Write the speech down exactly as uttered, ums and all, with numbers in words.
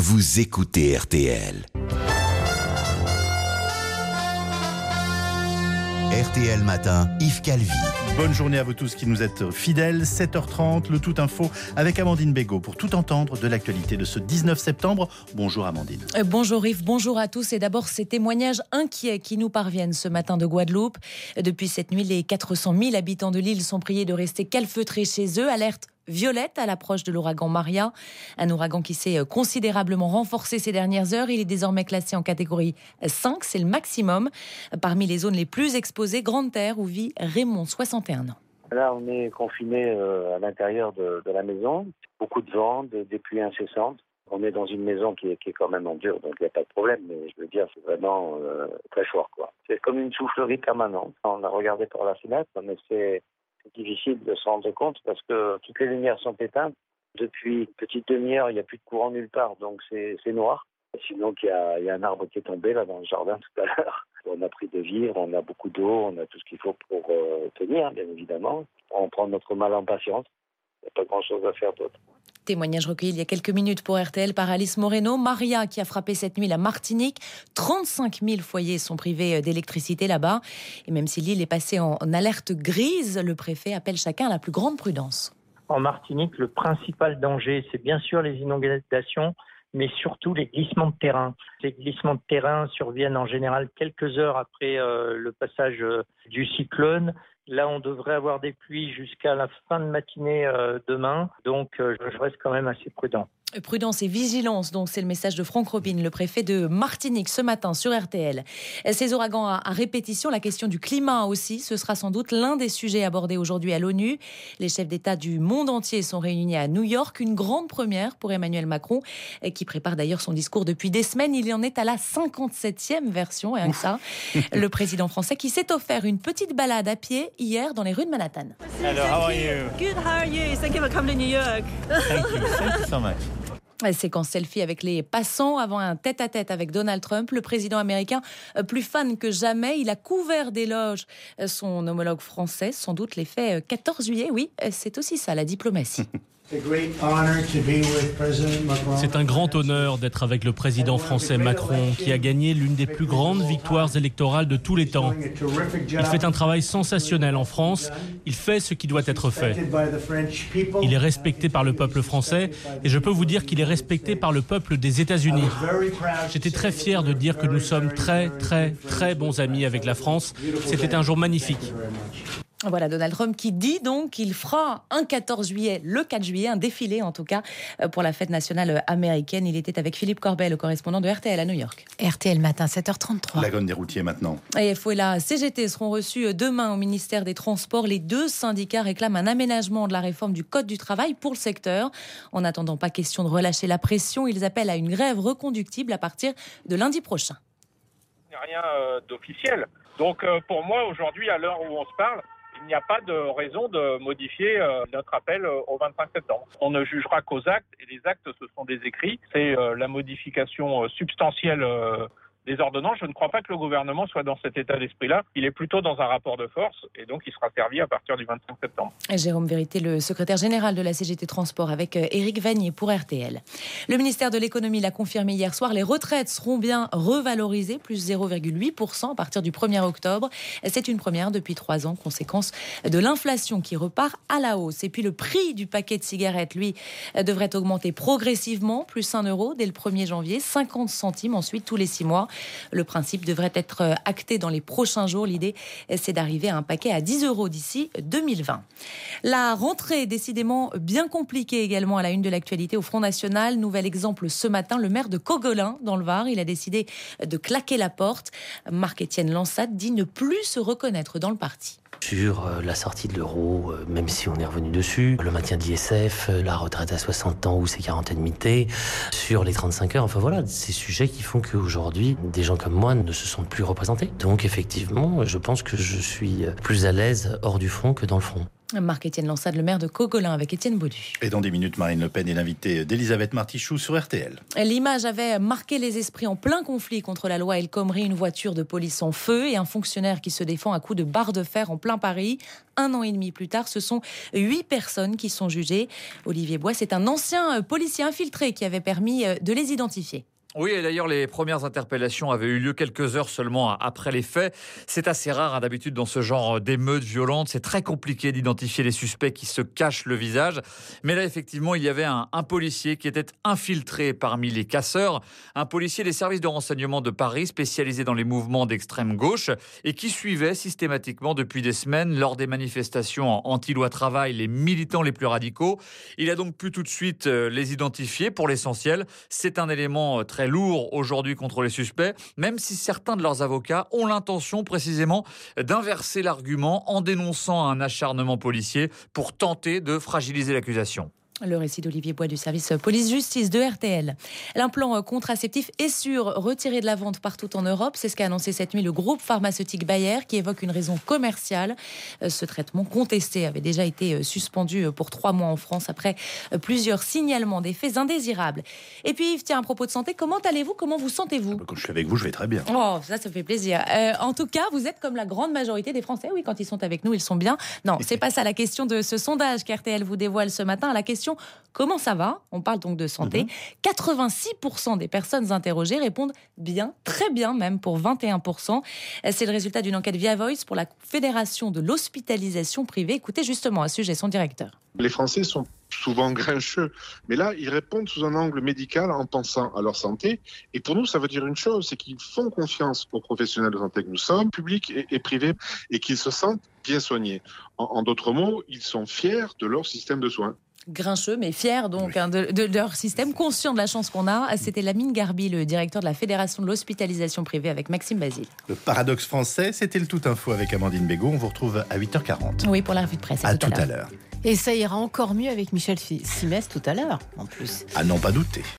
vous écoutez R T L. R T L Matin, Yves Calvi. Bonne journée à vous tous qui nous êtes fidèles. sept heures trente, le Tout Info avec Amandine Bégaud pour tout entendre de l'actualité de ce dix-neuf septembre. Bonjour Amandine. Euh, bonjour Yves, bonjour à tous. Et d'abord, ces témoignages inquiets qui nous parviennent ce matin de Guadeloupe. Depuis cette nuit, les quatre cent mille habitants de l'île sont priés de rester calfeutrés chez eux. Alerte violette à l'approche de l'ouragan Maria. Un ouragan qui s'est considérablement renforcé ces dernières heures. Il est désormais classé en catégorie cinq, c'est le maximum. Parmi les zones les plus exposées, Grande-Terre, où vit Raymond, soixante et un ans. Là, on est confiné euh, à l'intérieur de, de la maison. Beaucoup de vent, de, des pluies incessantes. On est dans une maison qui est, qui est quand même en dur, donc il n'y a pas de problème. Mais je veux dire, c'est vraiment euh, très fort, quoi. C'est comme une soufflerie permanente. On a regardé par la fenêtre, mais c'est... C'est difficile de se rendre compte parce que toutes les lumières sont éteintes. Depuis une petite demi-heure, il n'y a plus de courant nulle part, donc c'est, c'est noir. Sinon, il y a, il y a un arbre qui est tombé là dans le jardin tout à l'heure. On a pris des vivres, on a beaucoup d'eau, on a tout ce qu'il faut pour euh, tenir, bien évidemment. On prend notre mal en patience. Il n'y a pas grand-chose à faire d'autre. Témoignage recueilli il y a quelques minutes pour R T L par Alice Moreno. Maria qui a frappé cette nuit la Martinique. trente-cinq mille foyers sont privés d'électricité là-bas. Et même si l'île est passée en alerte grise, le préfet appelle chacun à la plus grande prudence. En Martinique, le principal danger, c'est bien sûr les inondations, mais surtout les glissements de terrain. Les glissements de terrain surviennent en général quelques heures après euh, le passage euh, du cyclone. Là, on devrait avoir des pluies jusqu'à la fin de matinée euh, demain, donc euh, je reste quand même assez prudent. Prudence et vigilance, donc c'est le message de Franck Robine, le préfet de Martinique, ce matin sur R T L. Ces ouragans à répétition, la question du climat aussi, ce sera sans doute l'un des sujets abordés aujourd'hui à l'ONU. Les chefs d'État du monde entier sont réunis à New York, une grande première pour Emmanuel Macron, qui prépare d'ailleurs son discours depuis des semaines. Il en est à la cinquante-septième version, rien que ça. Le président français qui s'est offert une petite balade à pied hier dans les rues de Manhattan. Hello, how are you? Good, how are you? Thank you for coming to New York. Thank you, thank you so much. Séquence selfie avec les passants avant un tête-à-tête avec Donald Trump. Le président américain, plus fan que jamais, il a couvert d'éloges son homologue français. Sans doute l'effet quatorze juillet, oui, c'est aussi ça, la diplomatie. C'est un grand honneur d'être avec le président français Macron, qui a gagné l'une des plus grandes victoires électorales de tous les temps. Il fait un travail sensationnel en France, il fait ce qui doit être fait. Il est respecté par le peuple français et je peux vous dire qu'il est respecté par le peuple des États-Unis. J'étais très fier de dire que nous sommes très, très, très bons amis avec la France. C'était un jour magnifique. Voilà, Donald Trump qui dit donc qu'il fera un quatorze juillet, le quatre juillet, un défilé en tout cas pour la fête nationale américaine. Il était avec Philippe Corbet, le correspondant de R T L à New York. R T L matin, sept heures trente-trois. La gomme des routiers maintenant. Et F O et la C G T seront reçus demain au ministère des Transports. Les deux syndicats réclament un aménagement de la réforme du Code du travail pour le secteur. En n'attendant pas question de relâcher la pression, ils appellent à une grève reconductible à partir de lundi prochain. Il n'y a rien euh, d'officiel. Donc euh, pour moi, aujourd'hui, à l'heure où on se parle, il n'y a pas de raison de modifier euh, notre appel euh, au vingt-cinq septembre. On ne jugera qu'aux actes, et les actes, ce sont des écrits. C'est euh, la modification euh, substantielle euh, des ordonnances. Je ne crois pas que le gouvernement soit dans cet état d'esprit-là. Il est plutôt dans un rapport de force, et donc il sera servi à partir du vingt-cinq septembre. Jérôme Vérité, le secrétaire général de la C G T Transport, avec Éric Vanier pour R T L. Le ministère de l'économie l'a confirmé hier soir, les retraites seront bien revalorisées, plus zéro virgule huit pour cent à partir du premier octobre. C'est une première depuis trois ans, conséquence de l'inflation qui repart à la hausse. Et puis le prix du paquet de cigarettes, lui, devrait augmenter progressivement, plus un euro dès le premier janvier, cinquante centimes ensuite tous les six mois. Le principe devrait être acté dans les prochains jours. L'idée, c'est d'arriver à un paquet à dix euros d'ici deux mille vingt. La rentrée est décidément bien compliquée également à la une de l'actualité au Front National. Nouvel exemple ce matin, le maire de Cogolin, dans le Var. Il a décidé de claquer la porte. Marc-Étienne Lansat dit ne plus se reconnaître dans le parti. Sur la sortie de l'euro, même si on est revenu dessus, le maintien de l'I S F, la retraite à soixante ans ou ses quarante annuités, sur les trente-cinq heures, enfin voilà, ces sujets qui font qu'aujourd'hui, des gens comme moi ne se sentent plus représentés. Donc effectivement, je pense que je suis plus à l'aise hors du front que dans le front. Marc-Étienne Lansade, le maire de Cogolin, avec Étienne Baudu. Et dans des minutes, Marine Le Pen est l'invitée d'Elisabeth Martichoux sur R T L. L'image avait marqué les esprits en plein conflit contre la loi El Khomri. Une voiture de police en feu et un fonctionnaire qui se défend à coups de barre de fer en plein Paris. Un an et demi plus tard, ce sont huit personnes qui sont jugées. Olivier Bois, c'est un ancien policier infiltré qui avait permis de les identifier. Oui, et d'ailleurs, les premières interpellations avaient eu lieu quelques heures seulement après les faits. C'est assez rare, hein, d'habitude, dans ce genre d'émeutes violentes. C'est très compliqué d'identifier les suspects qui se cachent le visage. Mais là, effectivement, il y avait un, un policier qui était infiltré parmi les casseurs. Un policier des services de renseignement de Paris, spécialisé dans les mouvements d'extrême gauche et qui suivait systématiquement depuis des semaines, lors des manifestations anti-loi travail, les militants les plus radicaux. Il a donc pu tout de suite les identifier pour l'essentiel. C'est un élément très lourd aujourd'hui contre les suspects, même si certains de leurs avocats ont l'intention précisément d'inverser l'argument en dénonçant un acharnement policier pour tenter de fragiliser l'accusation. Le récit d'Olivier Bois du service police-justice de R T L. L'implant contraceptif est sûr, retiré de la vente partout en Europe. C'est ce qu'a annoncé cette nuit le groupe pharmaceutique Bayer qui évoque une raison commerciale. Ce traitement contesté avait déjà été suspendu pour trois mois en France après plusieurs signalements d'effets indésirables. Et puis Yves, tiens, à propos de santé, comment allez-vous? Comment vous sentez-vous? Quand je suis avec vous, je vais très bien. Oh, ça, ça fait plaisir. Euh, en tout cas, vous êtes comme la grande majorité des Français. Oui, quand ils sont avec nous, ils sont bien. Non, c'est pas ça la question de ce sondage qu'R T L vous dévoile ce matin. La question: comment ça va? On parle donc de santé. Mmh. quatre-vingt-six pour cent des personnes interrogées répondent bien, très bien même, pour vingt et un pour cent. C'est le résultat d'une enquête via Voice pour la Fédération de l'hospitalisation privée. Écoutez justement à ce sujet son directeur. Les Français sont souvent grincheux, mais là, ils répondent sous un angle médical en pensant à leur santé. Et pour nous, ça veut dire une chose, c'est qu'ils font confiance aux professionnels de santé que nous sommes, publics et, et privés, et qu'ils se sentent bien soignés. En, en d'autres mots, ils sont fiers de leur système de soins. Grincheux, mais fiers donc hein, de, de leur système, conscients de la chance qu'on a. C'était Lamine Garbi, le directeur de la Fédération de l'hospitalisation privée, avec Maxime Basile. Le paradoxe français, c'était le Tout Info avec Amandine Bégaud. On vous retrouve à huit heures quarante. Oui, pour la revue de presse. À, à tout, tout à l'heure. Et ça ira encore mieux avec Michel Simès tout à l'heure, en plus. À n'en pas douter.